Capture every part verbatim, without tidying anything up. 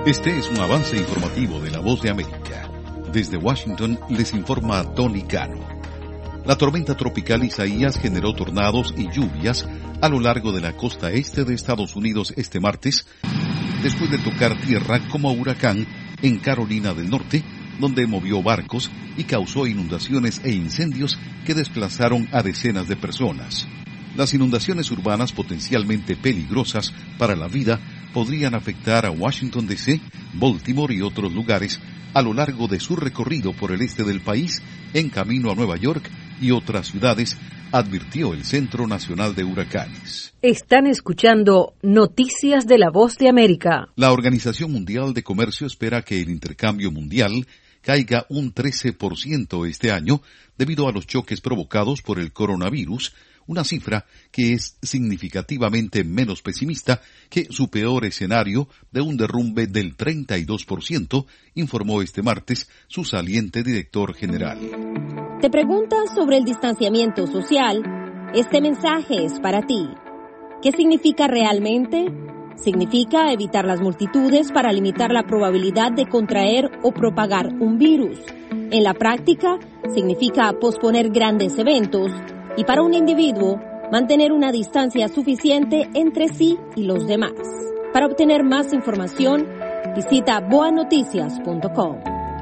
Este es un avance informativo de La Voz de América. Desde Washington les informa Tony Cano. La tormenta tropical Isaías generó tornados y lluvias a lo largo de la costa este de Estados Unidos este martes, después de tocar tierra como huracán en Carolina del Norte, donde movió barcos y causó inundaciones e incendios que desplazaron a decenas de personas. Las inundaciones urbanas potencialmente peligrosas para la vida podrían afectar a Washington D C, Baltimore y otros lugares a lo largo de su recorrido por el este del país en camino a Nueva York y otras ciudades, advirtió el Centro Nacional de Huracanes. Están escuchando Noticias de la Voz de América. La Organización Mundial de Comercio espera que el intercambio mundial caiga un trece por ciento este año debido a los choques provocados por el coronavirus, una cifra que es significativamente menos pesimista que su peor escenario de un derrumbe del treinta y dos por ciento, informó este martes su saliente director general. ¿Te preguntas sobre el distanciamiento social? Este mensaje es para ti. ¿Qué significa realmente? Significa evitar las multitudes para limitar la probabilidad de contraer o propagar un virus. En la práctica, significa posponer grandes eventos y para un individuo, mantener una distancia suficiente entre sí y los demás. Para obtener más información, visita boa noticias punto com.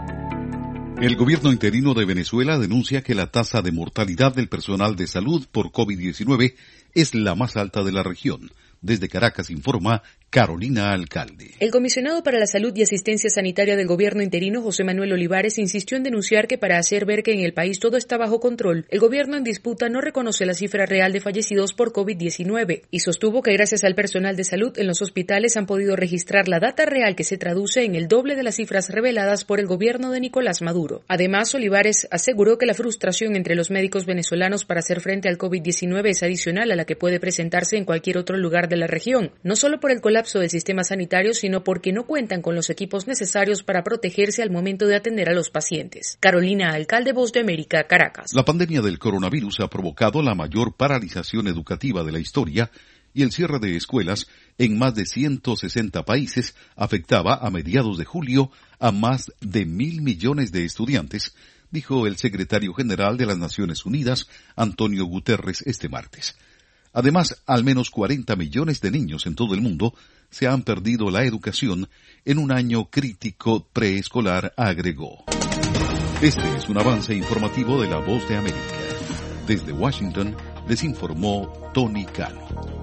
El gobierno interino de Venezuela denuncia que la tasa de mortalidad del personal de salud por COVID diecinueve es la más alta de la región. Desde Caracas informa Carolina Alcalde. El comisionado para la Salud y Asistencia Sanitaria del gobierno interino, José Manuel Olivares, insistió en denunciar que para hacer ver que en el país todo está bajo control, el gobierno en disputa no reconoce la cifra real de fallecidos por COVID diecinueve y sostuvo que gracias al personal de salud en los hospitales han podido registrar la data real que se traduce en el doble de las cifras reveladas por el gobierno de Nicolás Maduro. Además, Olivares aseguró que la frustración entre los médicos venezolanos para hacer frente al COVID diecinueve es adicional a la que puede presentarse en cualquier otro lugar de la región, no solo por el colapso del sistema sanitario, sino porque no cuentan con los equipos necesarios para protegerse al momento de atender a los pacientes. Carolina Alcalde, Voz de América, Caracas. La pandemia del coronavirus ha provocado la mayor paralización educativa de la historia y el cierre de escuelas en más de ciento sesenta países afectaba a mediados de julio a más de mil millones de estudiantes, dijo el secretario general de las Naciones Unidas, Antonio Guterres, este martes. Además, al menos cuarenta millones de niños en todo el mundo se han perdido la educación en un año crítico preescolar, agregó. Este es un avance informativo de La Voz de América. Desde Washington les informó Tony Cano.